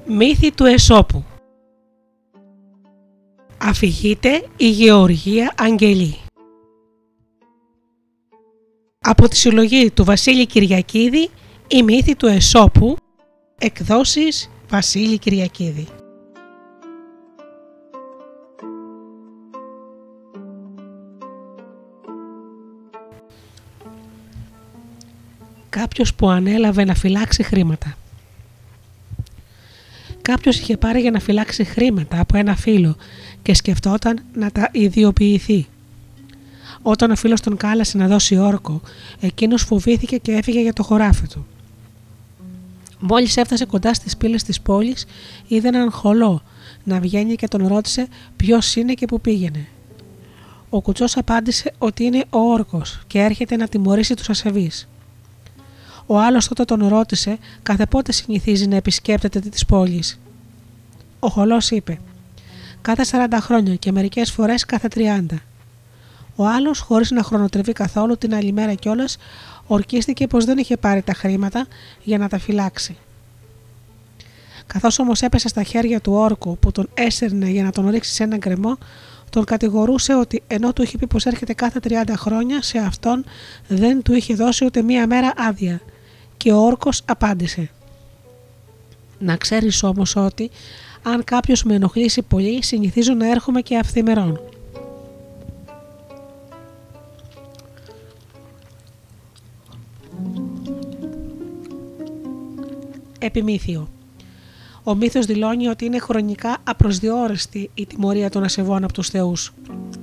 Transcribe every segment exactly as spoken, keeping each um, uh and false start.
Μύθι του Εσώπου. Αφηγείται η Γεωργία Αγγελή. Από τη συλλογή του Βασίλη Κυριακίδη, η μύθη του Εσώπου, εκδόσεις Βασίλη Κυριακίδη. Κάποιος που ανέλαβε να φυλάξει χρήματα. Κάποιος είχε πάρει για να φυλάξει χρήματα από ένα φίλο και σκεφτόταν να τα ιδιοποιηθεί. Όταν ο φίλος τον κάλεσε να δώσει όρκο, εκείνος φοβήθηκε και έφυγε για το χωράφι του. Μόλις έφτασε κοντά στις πύλες της πόλης, είδε έναν χολό να βγαίνει και τον ρώτησε ποιος είναι και που πήγαινε. Ο κουτσός απάντησε ότι είναι ο όρκος και έρχεται να τιμωρήσει τους ασεβείς. Ο άλλος τότε τον ρώτησε κάθε πότε συνηθίζει να επισκέπτεται τις πόλεις. Ο χολός είπε «Κάθε σαράντα χρόνια και μερικές φορές κάθε τριάντα». Ο άλλος, χωρίς να χρονοτριβεί καθόλου, την άλλη μέρα κιόλας ορκίστηκε πως δεν είχε πάρει τα χρήματα για να τα φυλάξει. Καθώς όμως έπεσε στα χέρια του όρκου που τον έσερνε για να τον ρίξει σε έναν γκρεμό, τον κατηγορούσε ότι ενώ του είχε πει πως έρχεται κάθε τριάντα χρόνια, σε αυτόν δεν του είχε δώσει ούτε μία μέρα άδεια. Και ο όρκος απάντησε «Να ξέρεις όμως ότι αν κάποιος με ενοχλήσει πολύ, συνηθίζω να έρχομαι και αυθημερών». Επιμύθιο. Ο μύθος δηλώνει ότι είναι χρονικά απροσδιόριστη η τιμωρία των ασεβών από τους θεούς.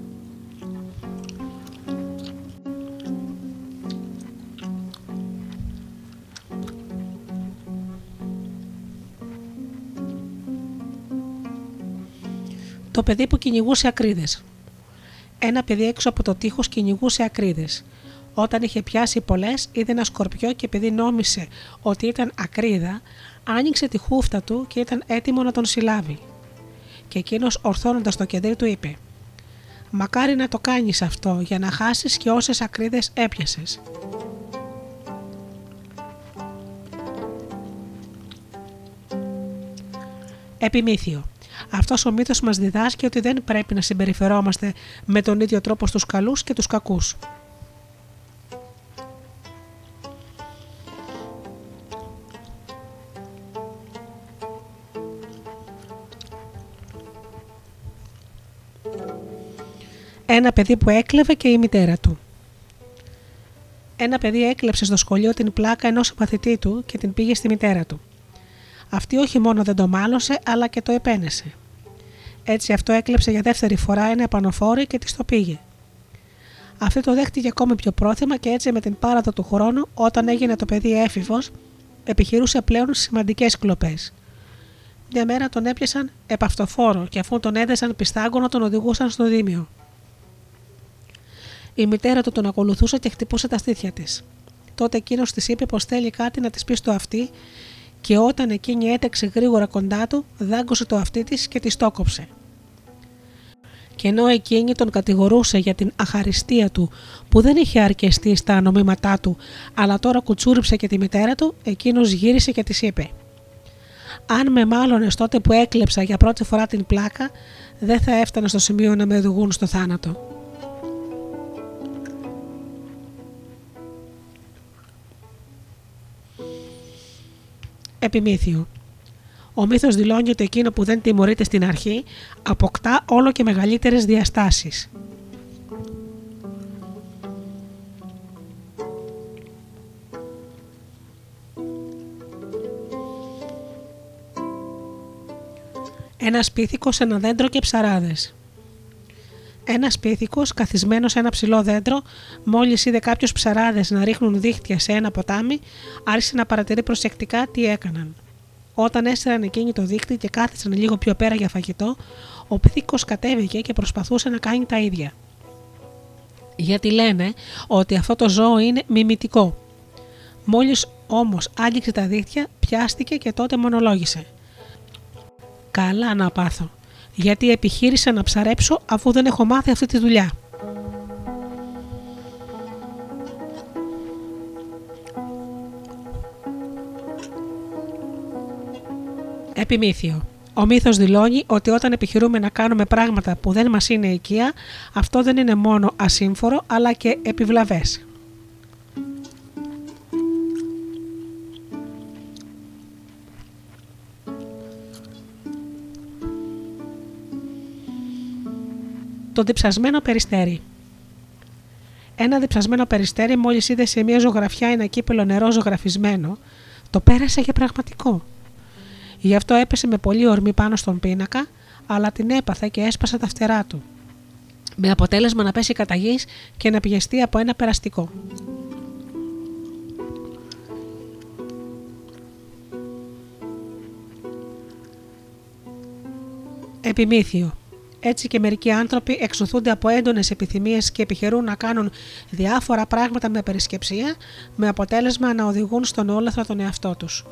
Το παιδί που κυνηγούσε ακρίδες. Ένα παιδί έξω από το τείχος κυνηγούσε ακρίδες. Όταν είχε πιάσει πολλές, είδε ένα σκορπιό και επειδή νόμισε ότι ήταν ακρίδα, άνοιξε τη χούφτα του και ήταν έτοιμο να τον συλλάβει. Και εκείνος ορθώνοντας το κεντρί του είπε «Μακάρι να το κάνεις αυτό για να χάσεις και όσες ακρίδες έπιασες». Επιμύθιο. Αυτός ο μύθος μας διδάσκει ότι δεν πρέπει να συμπεριφερόμαστε με τον ίδιο τρόπο στους καλούς και τους κακούς. Ένα παιδί που έκλεβε και η μητέρα του. Ένα παιδί έκλεψε στο σχολείο την πλάκα ενός μαθητή του και την πήγε στη μητέρα του. Αυτή όχι μόνο δεν το μάλωσε, αλλά και το επένεσε. Έτσι αυτό έκλεψε για δεύτερη φορά ένα επανοφόρι και της το πήγε. Αυτή το δέχτηκε ακόμη πιο πρόθυμα και έτσι με την πάραδο του χρόνου, όταν έγινε το παιδί έφηβος, επιχειρούσε πλέον σημαντικές κλοπές. Μια μέρα τον έπιασαν επαυτοφόρο και αφού τον έδεσαν πιστάγκονο τον οδηγούσαν στο δήμιο. Η μητέρα του τον ακολουθούσε και χτυπούσε τα στήθια της. Τότε εκείνος της είπε πως θέλει κάτι να της πει στο αυτί και όταν εκείνη έταξε γρήγορα κοντά του, δάγκωσε το αυτί της και της το κόψε. Και ενώ εκείνη τον κατηγορούσε για την αχαριστία του που δεν είχε αρκεστεί στα νομήματά του, αλλά τώρα κουτσούριψε και τη μητέρα του, εκείνος γύρισε και της είπε «Αν με μάλωνες τότε που έκλεψα για πρώτη φορά την πλάκα, δεν θα έφτανα στο σημείο να με οδηγούν στο θάνατο». Επιμύθιο. Ο μύθος δηλώνει ότι εκείνο που δεν τιμωρείται στην αρχή αποκτά όλο και μεγαλύτερες διαστάσεις. Ένας πίθηκος σε ένα δέντρο και ψαράδες. Ένας πίθηκος καθισμένος σε ένα ψηλό δέντρο, μόλις είδε κάποιους ψαράδες να ρίχνουν δίχτυα σε ένα ποτάμι, άρχισε να παρατηρεί προσεκτικά τι έκαναν. Όταν έστεραν εκείνοι το δίχτυ και κάθισαν λίγο πιο πέρα για φαγητό, ο πίθηκος κατέβηκε και προσπαθούσε να κάνει τα ίδια. Γιατί λένε ότι αυτό το ζώο είναι μιμητικό. Μόλις όμως άγγιξε τα δίχτυα, πιάστηκε και τότε μονολόγησε. «Καλά να πάθω. Γιατί επιχείρησα να ψαρέψω αφού δεν έχω μάθει αυτή τη δουλειά». Επιμήθειο. Ο μύθος δηλώνει ότι όταν επιχειρούμε να κάνουμε πράγματα που δεν μας είναι οικεία, αυτό δεν είναι μόνο ασύμφορο αλλά και επιβλαβές. Το διψασμένο περιστέρι. Ένα διψασμένο περιστέρι, μόλις είδε σε μια ζωγραφιά ένα κύπελο νερό ζωγραφισμένο, το πέρασε για πραγματικό. Γι' αυτό έπεσε με πολύ ορμή πάνω στον πίνακα, αλλά την έπαθε και έσπασε τα φτερά του, με αποτέλεσμα να πέσει κατά γης και να πιεστεί από ένα περαστικό. Επιμήθειο. Έτσι και μερικοί άνθρωποι εξωθούνται από έντονες επιθυμίες και επιχειρούν να κάνουν διάφορα πράγματα με περισκεψία, με αποτέλεσμα να οδηγούν στον όλεθρο τον εαυτό τους.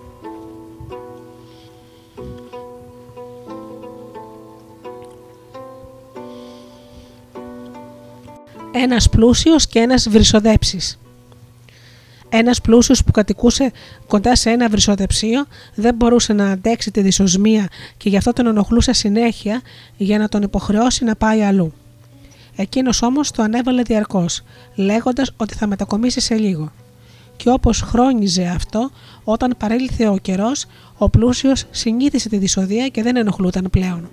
Ένας πλούσιος και ένας βρυσοδέψης. Ένας πλούσιος που κατοικούσε κοντά σε ένα βρυσοδεψίο δεν μπορούσε να αντέξει τη δυσοσμία και γι' αυτό τον ενοχλούσε συνέχεια για να τον υποχρεώσει να πάει αλλού. Εκείνος όμως το ανέβαλε διαρκώς, λέγοντας ότι θα μετακομίσει σε λίγο. Και όπως χρόνιζε αυτό, όταν παρήλθε ο καιρός, ο πλούσιος συνήθισε τη δυσοδεία και δεν ενοχλούταν πλέον.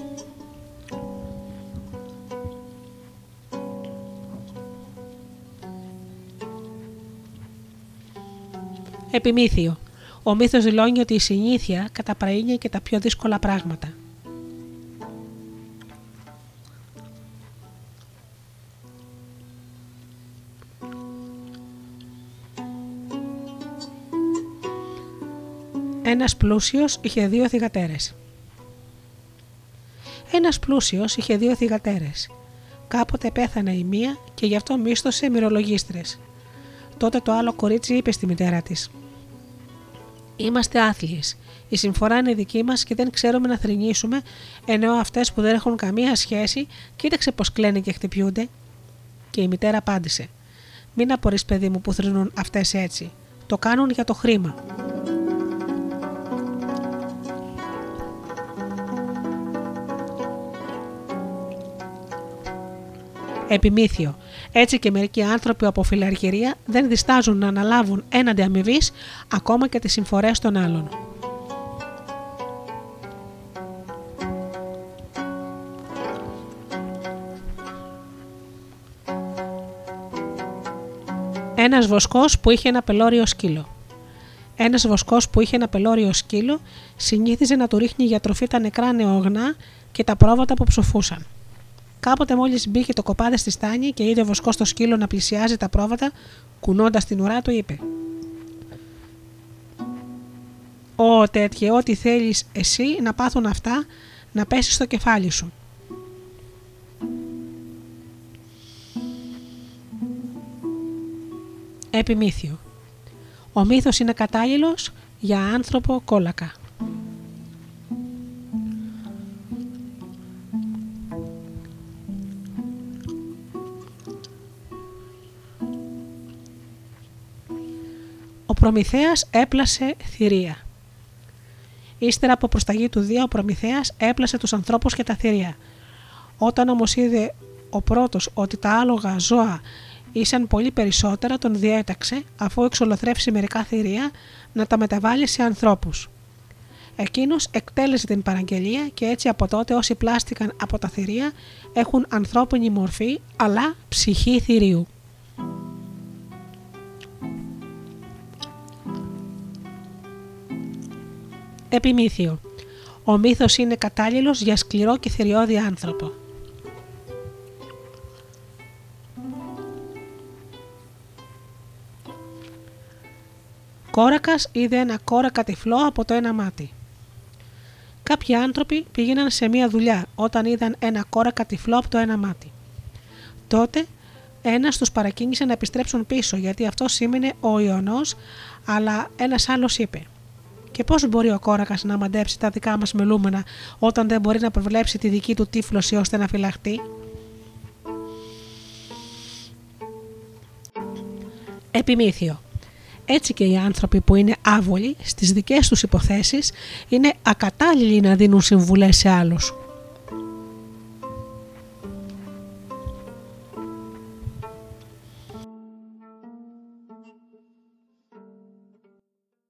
Επιμήθειο. Ο μύθος δηλώνει ότι η συνήθεια καταπραίνει και τα πιο δύσκολα πράγματα. Ένας πλούσιος είχε δύο θυγατέρες. Ένας πλούσιος είχε δύο θυγατέρες. Κάποτε πέθανε η μία και γι' αυτό μίσθωσε μυρολογίστρες. Τότε το άλλο κορίτσι είπε στη μητέρα της: «Είμαστε άθλιες. Η συμφορά είναι δική μας και δεν ξέρουμε να θρηνήσουμε, ενώ αυτές που δεν έχουν καμία σχέση, κοίταξε πως κλαίνουν και χτυπιούνται». Και η μητέρα απάντησε: «Μην απορείς, παιδί μου, που θρηνούν αυτές έτσι. Το κάνουν για το χρήμα». Επιμήθειο. Έτσι και μερικοί άνθρωποι από φιλαργυρία δεν διστάζουν να αναλάβουν έναντι αμοιβής ακόμα και τις συμφορές των άλλων. Ένας βοσκός που είχε ένα πελώριο σκύλο. Ένας βοσκός που είχε ένα πελώριο σκύλο συνήθιζε να του ρίχνει για τροφή τα νεκρά νεογνά και τα πρόβατα που ψοφούσαν. Κάποτε μόλις μπήκε το κοπάδι στη στάνη και είδε ο βοσκός το σκύλο να πλησιάζει τα πρόβατα, κουνώντας την ουρά του είπε: «Ω τέτοιε, ό,τι θέλεις εσύ να πάθουν αυτά, να πέσεις στο κεφάλι σου». Επιμήθειο. Ο μύθος είναι κατάλληλος για άνθρωπο κόλακα. Ο Προμηθέας έπλασε θηρία. Ύστερα από προσταγή του Δία, ο Προμηθέας έπλασε τους ανθρώπους και τα θηρία. Όταν όμως είδε ο πρώτος ότι τα άλογα ζώα ήσαν πολύ περισσότερα, τον διέταξε, αφού εξολοθρεύσει μερικά θηρία, να τα μεταβάλει σε ανθρώπους. Εκείνος εκτέλεσε την παραγγελία και έτσι από τότε όσοι πλάστηκαν από τα θηρία έχουν ανθρώπινη μορφή αλλά ψυχή θηρίου. Επιμήθειο. Ο μύθος είναι κατάλληλος για σκληρό και θηριώδη άνθρωπο. Κόρακας είδε ένα κόρακα τυφλό από το ένα μάτι. Κάποιοι άνθρωποι πήγαιναν σε μία δουλειά όταν είδαν ένα κόρακα τυφλό από το ένα μάτι. Τότε ένας τους παρακίνησε να επιστρέψουν πίσω, γιατί αυτό σήμαινε ο Ιωνός, αλλά ένας άλλος είπε: «Και πώς μπορεί ο κόρακας να μαντέψει τα δικά μας μελούμενα όταν δεν μπορεί να προβλέψει τη δική του τύφλωση ώστε να φυλαχτεί?» Επιμήθειο. Έτσι και οι άνθρωποι που είναι άβολοι στις δικές τους υποθέσεις είναι ακατάλληλοι να δίνουν συμβουλές σε άλλους.